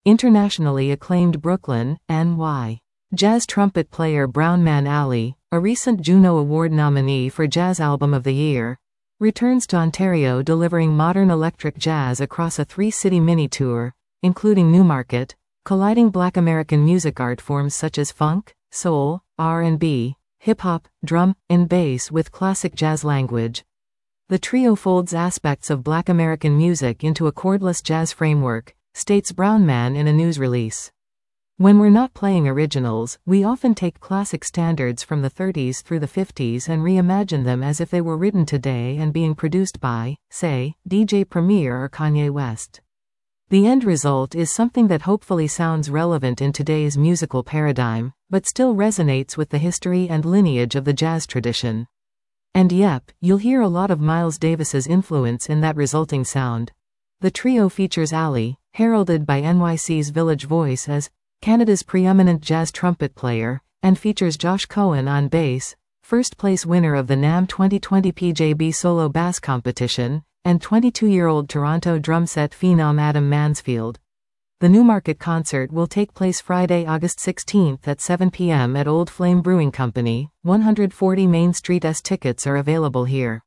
internationally acclaimed Brooklyn, NY jazz trumpet player Brownman Ali, a recent Juno Award nominee for Jazz Album of the Year, returns to Ontario delivering modern electric jazz across a 3-city mini-tour, including Newmarket, colliding Black American music art forms such as funk, soul, R&B, hip-hop, drum, and bass with classic jazz language. The trio folds aspects of Black American music into a chordless jazz framework, states Brownman in a news release. When we're not playing originals, we often take classic standards from the 30s through the 50s and reimagine them as if they were written today and being produced by, say, DJ Premier or Kanye West. The end result is something that hopefully sounds relevant in today's musical paradigm, but still resonates with the history and lineage of the jazz tradition. And yep, you'll hear a lot of Miles Davis's influence in that resulting sound. The trio features Ali, heralded by NYC's Village Voice as Canada's preeminent jazz trumpet player, and features Josh Cohen on bass, first-place winner of the NAMM 2020 PJB Solo Bass Competition, and 22-year-old Toronto drum set phenom Adam Mansfield. The Newmarket concert will take place Friday, August 16 at 7 p.m. at Old Flame Brewing Company, 140 Main Street. Tickets are available here.